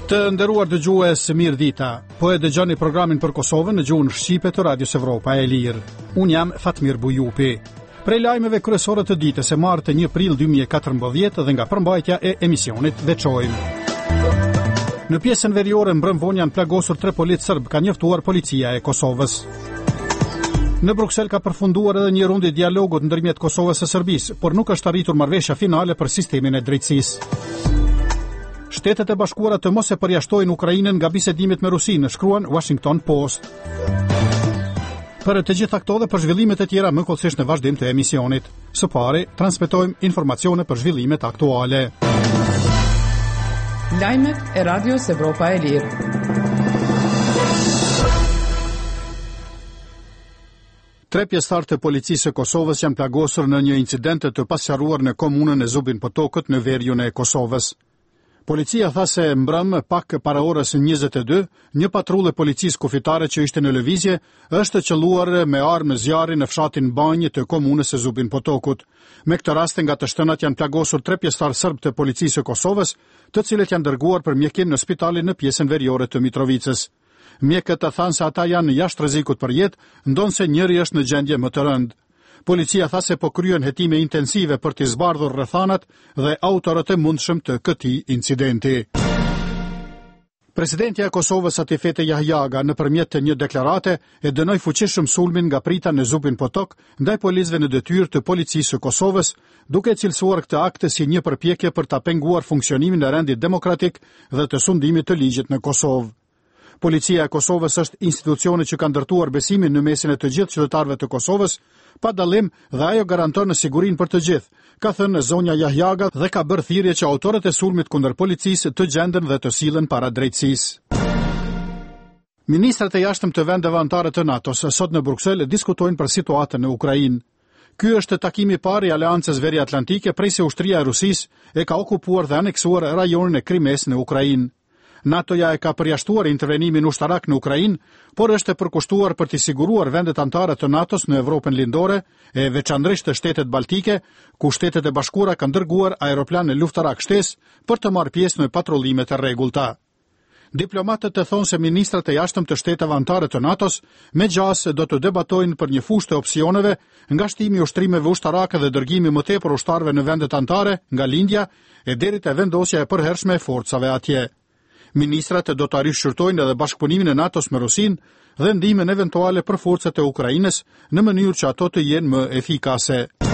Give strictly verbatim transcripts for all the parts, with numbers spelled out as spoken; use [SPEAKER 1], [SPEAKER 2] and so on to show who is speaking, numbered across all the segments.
[SPEAKER 1] Të nderuar dëgjues, mirë dita. Po e dëgjoni programin për Kosovën në gjuhën shqipe të Radios Evropa e Lirë. Unë jam Fatmir Bujupi. Prej lajmeve kryesore të ditës së martë një prill dy mijë e katërmbëdhjetë dhe nga përmbajtja e emisionit veçojmë. Në pjesën veriore mbrëm vonë janë plagosur tre polic serb, ka njoftuar policia e Kosovës. Në Bruksel ka përfunduar edhe një rundë dialogut ndërmjet Kosovës e Serbisë, por nuk është arritur marrëveshja finale për sistemin e drejtësisë. Shtetet e Bashkuara të mos e përjashtojnë Ukrainën nga bisedimit me Rusinë, shkruan Washington Post. Për të gjitha këto dhe për zhvillimet e tjera më kollësisht në vazhdim të emisionit. Së pari, transmetojmë informacione për zhvillimet aktuale.
[SPEAKER 2] Lajmet e Radios Evropa e Lirë.
[SPEAKER 1] Tre pjesëtar të policisë së Kosovës janë plagosur në një incident të pasqaruar në komunën e Zubin Potokut në veriun e Kosovës. Policia tha se mbrëm pak para orës njëzet e dy, një patrullë policisë kufitare që ishte në lëvizje është qelluar me armë zjarri në fshatin Banjë të komunës së Zubin Potokut. Me këtë rast nga të shtënat janë plagosur tre pjesëtar serb të policisë së Kosovës, të cilët janë dërguar për mjekim në spitalin në pjesën veriore të Mitrovicës. Mjekët thanë se ata janë jashtë rrezikut për jetë, ndonse njëri është në gjendje më të rëndë. Policia tha se po kryen hetime intensive për të zbardhur rrethanat dhe autorët e mundshëm të këtij incidenti. Presidentja e Kosovës Atifete Jahjaga nëpërmjet një deklarate e dënoi fuqishëm sulmin nga prita në Zubin Potok ndaj policëve në detyrë të policisë së Kosovës, duke cilësuar këtë akt si një përpjekje për ta penguar funksionimin e rendit demokratik dhe të sundimit të ligjit në Kosovë. Policia e Kosovës është institucioni që ka ndërtuar besimin në mesin e të gjithë qytetarëve të Kosovës, pa dallim dhe ajo garanton sigurinë për të gjithë, ka thënë zonja Jahjaga dhe ka bërë thirrje që autorët e sulmit kundër policisë të gjenden dhe të sillen para drejtësisë. Ministrat e jashtëm të vendeve anëtare të NATO-s sot në Bruksel diskutojnë për situatën në Ukrainë. Ky është takimi i parë i Aleancës Veriatlantike prej se ushtria e Rusisë e ka okupuar dhe aneksuar rajonin e Krimes në Ukrainë. NATO-ja e ka përjashtuar intervenimin ushtarak në Ukrainë, por është e përkushtuar për të siguruar vendet anëtare të NATO-s në Evropën lindore, e veçanërisht të shtetet baltike, ku shtetet e bashkuara kanë dërguar aeroplane luftarak shtesë për të marrë pjesë në patrullimet e rregullta. Diplomatët e thonë se ministrat e jashtëm të shteteve anëtare të NATO-s me gjas do të debatojnë për një fushë të opsioneve, nga shtimi i ushtrimeve ushtarake dhe dërgimi më tepër ushtarëve në vendet anëtare nga lindja e deri te vendosja e përhershme e forcave atje. Ministrat do të rishqyrtojnë edhe bashkëpunimin e NATO-s me Rusinë dhe ndihmën eventuale për forcat e Ukrainës në mënyrë që ato të jenë më efikase.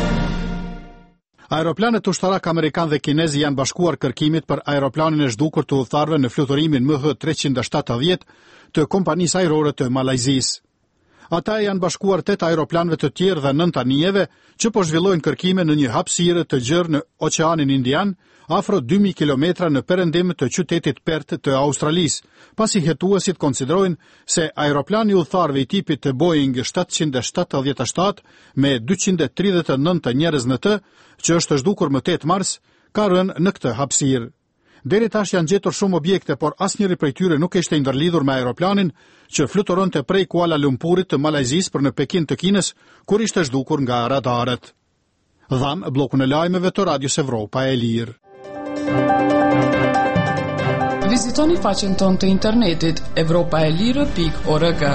[SPEAKER 1] Aeroplanet ushtarak amerikan dhe kinez janë bashkuar kërkimit për aeroplanin e zhdukur të udhëtarëve në fluturimin M H treqind shtatëdhjetë të kompanisë ajrore të Malajzisë. Ata janë bashkuar tetë aeroplanëve të tjerë dhe nënta anijeve që po zhvillojnë kërkime në një hapësirë të gjerë në Oqeanin Indian, afro dy mijë kilometra në perëndim të qytetit Perth të Australisë, pasi hetuesit konsiderojnë se aeroplani udhëtarëve i tipit të Boeing shtatëqind shtatëdhjetë shtatë me dyqind e tridhjetë e nëntë njerëz në të, që është zhdukur më tetë mars, ka rënë në këtë hapësirë. Deri tash janë gjetur shumë objekte, por asnjëri prej tyre nuk ishte ndërlidhur me aeroplanin që fluturonte prej Kuala Lumpurit të Malajzisë për në Pekin të Kinës, kur ishte zhdukur nga radarët. Dham bllokun e lajmeve të Radios Evropa e Lirë.
[SPEAKER 2] Vizitoni faqen tonë të internetit evropaelire pikë org.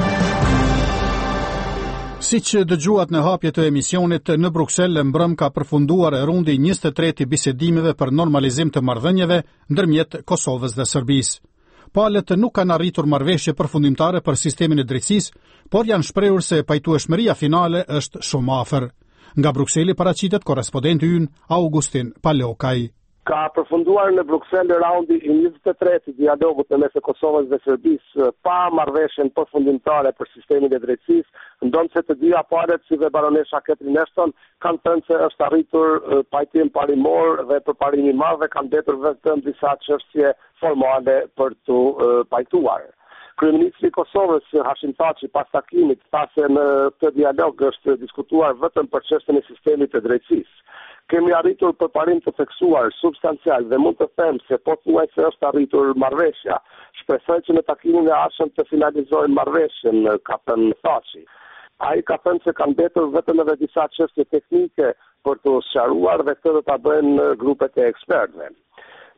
[SPEAKER 1] Si që dëgjuat në hapje të emisionit, në Bruksel mbrëm ka përfunduar rundi njëzet e tretë i bisedimeve për normalizim të marrëdhënieve ndërmjet Kosovës dhe Serbisë. Palët nuk kanë arritur marrëveshje përfundimtare për sistemin e drejtësisë, por janë shprehur se pajtueshmëria finale është shumë afër. Nga Brukseli paraqitet korrespondenti ynë Augustin Palokaj.
[SPEAKER 3] Ka përfunduar në Bruksel raundi i njëzet e tretë i dialogut në mes Kosovës dhe Serbisë pa marrëveshjen përfundimtare për sistemin e drejtësisë, ndonse të dyja palët si dhe baronesha Catherine Ashton kanë thënë se është arritur pajtim parimor dhe përparimi i madh dhe kanë mbetur vetëm disa çështje formale për të pajtuar. Kryeministri i Kosovës Hashim Thaçi pas takimit tha se në këtë dialog është diskutuar vetëm për çështjen e sistemit të drejtësisë. Kemi arritur përparim të theksuar, substancial dhe mund të them se pothuajse është arritur marrëveshja. Shpresoj që në takimin e ardhshëm të finalizojnë marrëveshjen, ka thënë Thaçi. Ai ka thënë se kanë mbetur vetëm edhe disa çështje teknike për të sqaruar dhe këtë do ta bëjnë grupet e ekspertëve.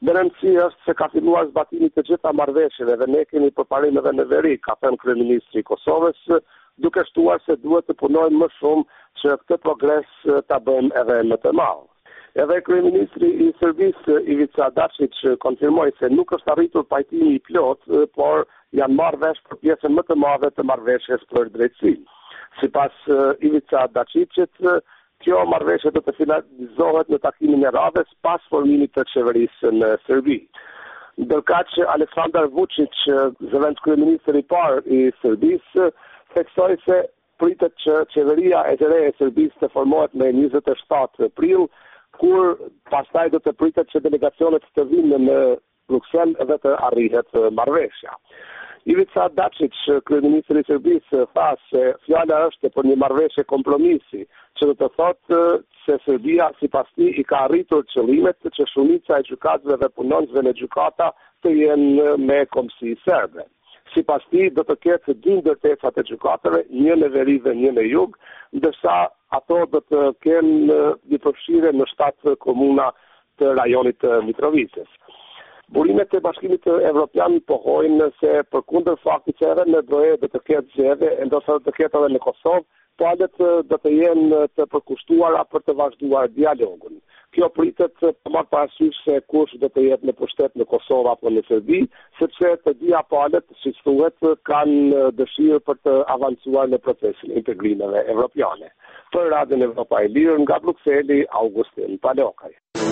[SPEAKER 3] Më rëndësi është se ka filluar zbatimi të gjitha marrëveshjeve dhe ne kemi përparim edhe në veri, ka thënë kryeministri i Kosovës, duke shtuar se duhet të punojmë më shumë që këtë progres ta bëjmë edhe më të madh. Edhe kryeministri i Serbisë Ivica Dačić konfirmoi se nuk është arritur pajtimi i plot, por janë marrë vesh për pjesën më të madhe të marrëveshjes për drejtësi. Sipas Ivica Dačićit, kjo marrëveshje do të finalizohet në takimin e radhës pas formimit të qeverisë në Serbi. Ndërkaq Aleksandar Vučić, zëvendës kryeministri i parë i Serbisë, theksoi se pritet që qeveria e të re e Serbisë të formohet me njëzet e shtatë prill, kur pastaj do të pritet që delegacionet të vinë në Bruksel dhe të arrihet marrëveshja. Ivica Dačić, kryeministri i Serbisë, tha se fjala është për një marrëveshje kompromisi, që do të thotë se Serbia sipas tij i ka arritur qëllimet që shumica e gjykatëve dhe punonjësve në gjykata të jenë me kombësi serbe. Sipas tij do të ketë dy ndërtesat e gjykatave, një në veri dhe një në jug, ndërsa ato do të kenë një përfshirje në shtatë komuna të rajonit të Mitrovicës. Burimet e Bashkimit Evropian pohojnë se përkundër faktit që edhe në Dohe do të ketë zgjedhje, ndoshta do të ketë edhe në Kosovë, palët do të jenë të përkushtuara për të vazhduar dialogun. Kjo pritet të marrë parasysh se kush do të jetë në pushtet në Kosovë apo në Serbi, sepse të dyja palët, siç thuhet, kanë dëshirë për të avancuar në procesin e integrimeve evropiane. Për Radion Evropa e Lirë, nga Brukseli, Augustin Palokaj.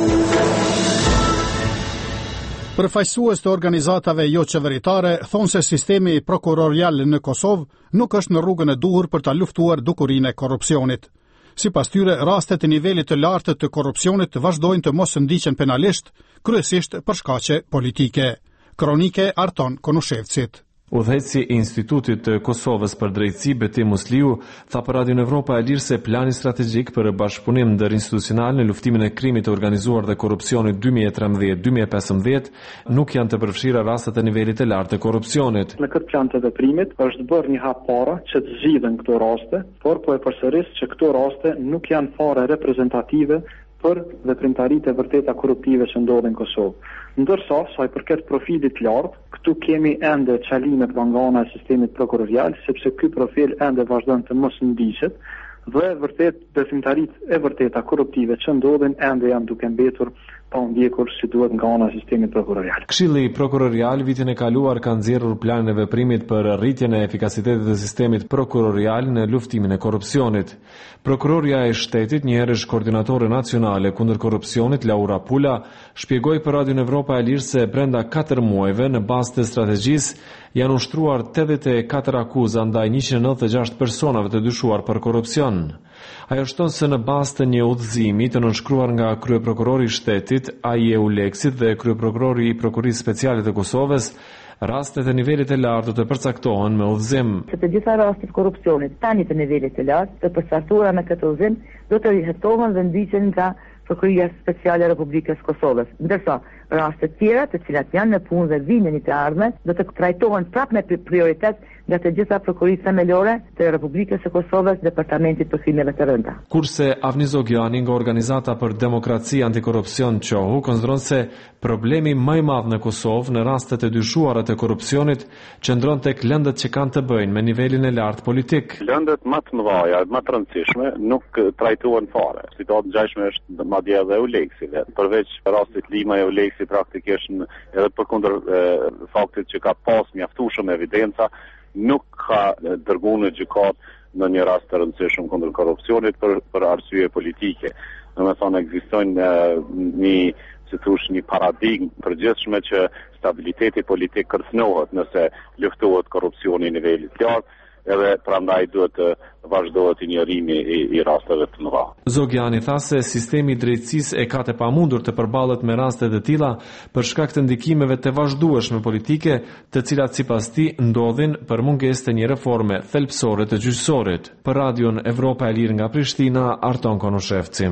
[SPEAKER 1] Përfaqësues të organizatave jo qeveritare thonë se sistemi prokurorial në Kosovë nuk është në rrugën e duhur për ta luftuar dukurinë e korrupsionit. Sipas tyre, rastet e nivelit të lartë të korrupsionit vazhdojnë të mos ndiqen penalisht, kryesisht për shkaqe politike. Kronike Arton Konushevcit.
[SPEAKER 4] Udhëheqësi i Institutit të Kosovës për Drejtësi Betim Musliu tha për Radion Evropa e Lirë se plani strategjik për bashkëpunim ndërinstitucional në luftimin e krimit të organizuar dhe korrupsionit dy mijë e trembëdhjetë dy mijë e pesëmbëdhjetë nuk janë të përfshira rastet e nivelit të lartë të korrupsionit.
[SPEAKER 5] Në këtë plan të veprimit është bërë një hap para që të zgjidhen këto raste, por po e përsëris që këto raste nuk janë fare reprezentative për veprimtaritë e vërteta korruptive që ndodhin në Kosovë. Ndërsa, sa i përket profilit lartë, këtu kemi ende çalimet nga ana e sistemit prokurorial, sepse ky profil ende vazhdon të mos ndiqet dhe vërtet veprimtaritë e vërteta korruptive që ndodhin ende janë duke mbetur pa u ndjekur si duhet nga ana e sistemit prokurorial.
[SPEAKER 4] Këshilli prokurorial vitin e kaluar ka nxjerrur planin e veprimit për rritjen e efikasitetit të sistemit prokurorial në luftimin e korrupsionit. Prokuroria e shtetit, një herësh koordinatore nacionale kundër korrupsionit, Laura Pula, shpjegoi për Radion Evropa e Lirë se brenda katër muajve në bazë të strategjisë janë ushtruar tetëdhjetë e katër akuza ndaj njëqind e nëntëdhjetë e gjashtë personave të dyshuar për korrupsion. Ajo shton se në bazë të një udhëzimi të nënshkruar nga kryeprokurori i shtetit, A I E Uleksit dhe kryeprokurori i Prokurisë Speciale të Kosovës, rastet e nivelit të lartë do të përcaktohen me udhëzim.
[SPEAKER 6] Se të gjitha rastet korrupsionit tani të nivelit të lartë të përcaktuara me këtë udhëzim do të rihetohen dhe ndiqen nga Prokuria Speciale e Republikës Kosovës. Ndërsa rastet tjera, të cilat janë në punë dhe vinë një të ardhme, do të trajtohen prapë me prioritet nga të gjitha prokurisë themelore të Republikës së Kosovës, Departamentit për Krimeve të Rënda.
[SPEAKER 4] Kurse Avni Zogjani nga Organizata për Demokraci Antikorrupsion Qohu konsideron se problemi më i madh në Kosovë në rastet e dyshuara të korrupsionit qëndron tek lëndët që kanë të bëjnë me nivelin e lartë politik.
[SPEAKER 7] Lëndët më të mëdha, më të rëndësishme nuk trajtohen fare. Situatë ngjashme është madje edhe Uleksit. Përveç rastit Lima e Uleksit praktikisht edhe përkundër faktit që ka pas mjaftueshëm evidenca, nuk ka dërguar në gjykat në një rast të rëndësishëm kundër korrupsionit për, për arsye politike. Domethënë ekzistojnë një, si thosh, një paradigmë përgjithshme që stabiliteti politik kërcënohet nëse luftohet korrupsioni në nivel të lartë, edhe prandaj duhet të vazhdohet injorimi i, i rasteve të mëdha.
[SPEAKER 4] Zogjani tha se sistemi i drejtësisë e ka të pamundur të përballet me raste të tilla për shkak të ndikimeve të vazhdueshme politike, të cilat sipas tij ndodhin për mungesë të një reforme thelbësore të gjyqësorit. Për Radion Evropa e Lirë nga Prishtina, Arton Konushevci.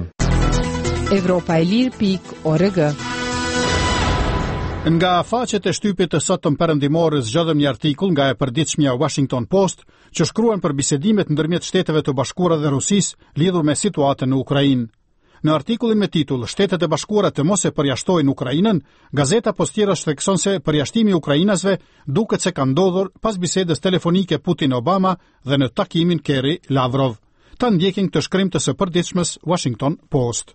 [SPEAKER 8] Evropa e Lirë pikë org.
[SPEAKER 1] Nga faqet e shtypit të sotëm perëndimore zgjodhëm një artikull nga e përditshmja Washington Post që shkruan për bisedimet ndërmjet Shteteve të Bashkuara dhe Rusisë lidhur me situatën në Ukrainë. Në artikullin me titull Shtetet e Bashkuara të mos e përjashtojnë Ukrainën, gazeta Postiera thekson se përjashtimi i ukrainasve duket se ka ndodhur pas bisedës telefonike Putin-Obama dhe në takimin Kerry-Lavrov. Ta ndjekin këtë shkrim të së përditshmës Washington Post.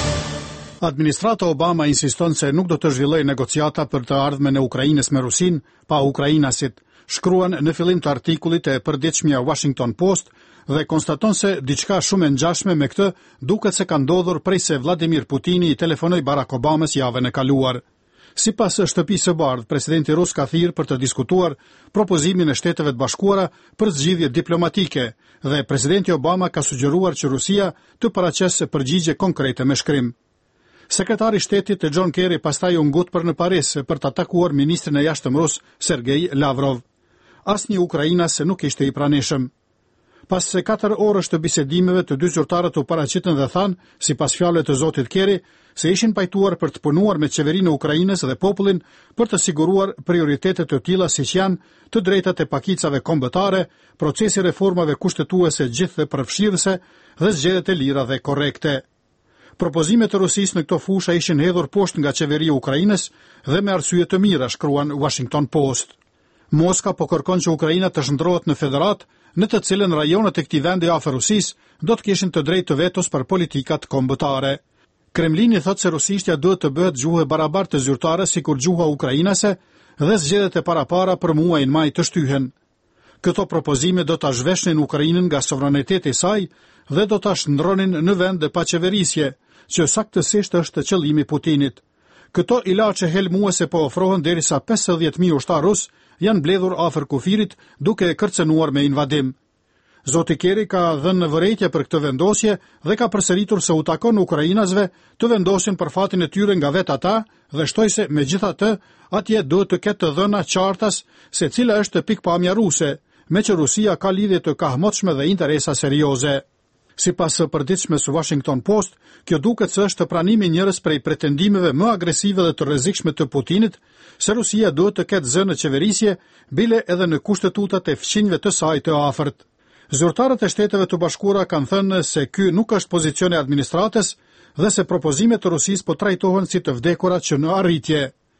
[SPEAKER 1] Administrata Obama insiston se nuk do të zhvillojë negociata për të ardhmen e Ukrainës me Rusin pa ukrainasit, shkruan në fillim të artikullit e përditshmja Washington Post dhe konstaton se diçka shumë e ngjashme me këtë duket se ka ndodhur prej se Vladimir Putini i telefonoi Barack Obamas javën e kaluar. Sipas shtëpisë së bardhë, presidenti rus ka thirrë për të diskutuar propozimin e Shteteve të Bashkuara për zgjidhje diplomatike dhe presidenti Obama ka sugjeruar që Rusia të paraqesë përgjigje konkrete me shkrim. Sekretari i Shtetit John Kerry pastaj u ngut për në Paris për të takuar ministrin e jashtëm rus Sergej Lavrov. Asnjë ukrainas nuk ishte i pranishëm. Pas se katër orësh të bisedimeve, të dy zyrtarët u paraqitën dhe thanë, sipas fjalëve të zotit Kerry, se ishin pajtuar për të punuar me qeverinë e Ukrainës dhe popullin për të siguruar prioritete të tilla siç janë të drejtat e pakicave kombëtare, procesi i reformave kushtetuese gjithë dhe përfshirëse dhe zgjedhjet e lira dhe korrekte. Propozimet e Rusisë në këto fusha ishin hedhur poshtë nga qeveria e Ukrainës dhe me arsye të mira, shkruan Washington Post. Moska po kërkon që Ukraina të shndrohet në federat, në të cilën rajonet e këtij vendi afër Rusisë do të kishin të drejtë të vetos për politikat kombëtare. Kremlini thotë se rusishtja duhet të bëhet gjuhë barabartë të zyrtare sikur gjuha ukrainase dhe zgjedhjet e parapara për muajin maj të shtyhen. Këto propozime do ta zhveshnin Ukrainën nga sovraniteti i saj dhe do ta shndronin në vende pa qeverisje, që saktësisht është qëllimi i Putinit. Këto ilaçe helmuese po ofrohen derisa pesëdhjetë mijë ushtar rus janë mbledhur afër kufirit duke e kërcënuar me invadim. Zoti Kerry ka dhënë vërejtje për këtë vendosje dhe ka përsëritur se u takon ukrainasve të vendosin për fatin e tyre nga vetë ata dhe shtoi se megjithatë atje duhet të ketë të dhëna qartas se cila është pikpamja ruse, me që Rusia ka lidhje të kahmotshme dhe interesa serioze. Sipas së përditshmes Washington Post, kjo duket se është pranimi njërës prej pretendimeve më agresive dhe të rrezikshme të Putinit, se Rusia duhet të ketë zë në qeverisje, bile edhe në kushtetutat e fqinjve të saj të afërt. Zyrtarët e Shteteve të Bashkuara kanë thënë se ky nuk është pozicioni i administratës dhe se propozimet të Rusisë po trajtohen si të vdekura që në arritje.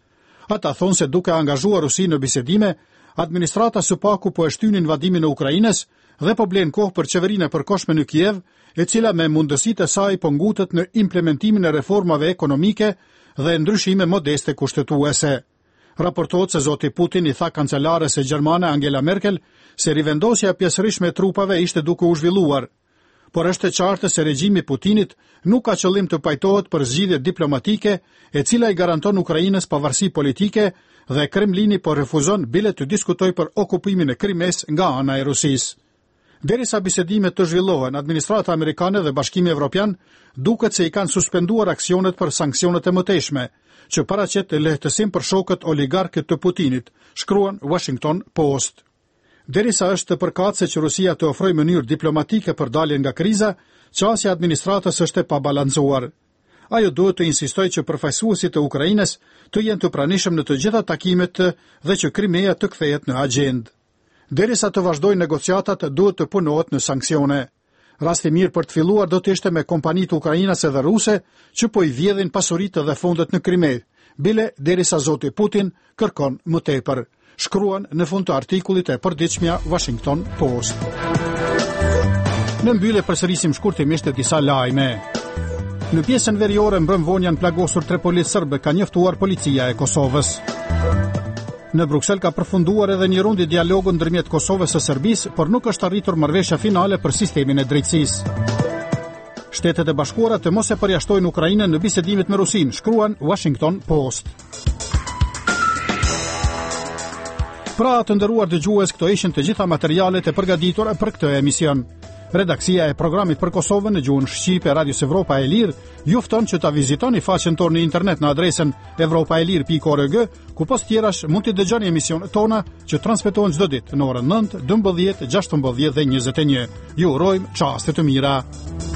[SPEAKER 1] Ata thonë se duke angazhuar Rusinë në bisedime, administrata së paku po e shtyn invadimin e Ukrainës dhe po blen kohë për qeverinë e përkohshme në Kiev, e cila me mundësitë e saj po ngutet në implementimin e reformave ekonomike dhe ndryshime modeste kushtetuese. Raportohet se zoti Putin i tha kancelares e gjermane Angela Merkel se rivendosja pjesërisht me trupave ishte duke u zhvilluar, por është e qartë se regjimi i Putinit nuk ka qëllim të pajtohet për zgjidhje diplomatike, e cila i garanton Ukrainës pavarësi politike dhe Kremlini po refuzon bile të diskutojë për okupimin e Krimes nga ana e Rusisë. Derisa bisedimet të zhvillohen, administrata amerikane dhe Bashkimi Evropian duket se i kanë suspenduar aksionet për sanksionet e mëtejshme, që paraqet lehtësim për shokët oligarkët të Putinit, shkruan Washington Post. Derisa është të përkatëse që Rusia të ofrojë mënyrë diplomatike për daljen nga kriza, qasja e administratës është e pabalancuar. Ajo duhet të insistojë që përfaqësuesit e Ukrainës të jenë të pranishëm në të gjitha takimet dhe që Krimea të kthehet në agjendë. Derisa të vazhdojnë negociatat, duhet të punohet në sanksione. Rasti mirë për të filluar do të ishte me kompanitë ukrainase dhe ruse që po i vjedhin pasuritë dhe fondet në Krime, bile derisa zoti Putin kërkon më tepër, shkruan në fund të artikullit e përditshmja Washington Post. Në mbyllje përsërisim shkurtimisht disa lajme. Në pjesën veriore mbrëmvonjan plagosur Tripolit serbe ka njoftuar policia e Kosovës. Në Bruksel ka përfunduar edhe një rund i dialogu ndërmjet Kosovës së Serbisë, por nuk është arritur marrëveshja finale për sistemin e drejtësisë. Shtetet e Bashkuara të mos e përjashtojnë Ukrainën në bisedimet me Rusinë, shkruan Washington Post. Pra të nderuar dëgjues, këto ishin të gjitha materialet e përgatitura për këtë emision. Redaksia e programit për Kosovën në gjuhën shqipe Radios Evropa e Lirë ju fton që ta vizitoni faqen tonë në internet në adresën evropaelir pikë org, ku pas tjerash mund të dëgjoni emisionet tona që transmetohen çdo ditë në orën nëntë, dymbëdhjetë, gjashtëmbëdhjetë dhe njëzet e një. Ju urojmë çaste të mira.